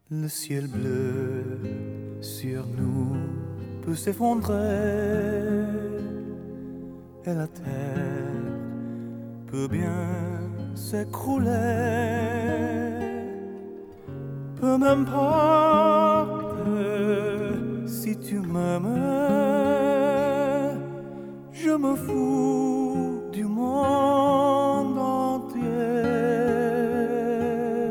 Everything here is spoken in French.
Le ciel bleu sur nous peut s'effondrer et la terre peut bien s'écrouler. Peu m'importe si tu m'aimes, je me fous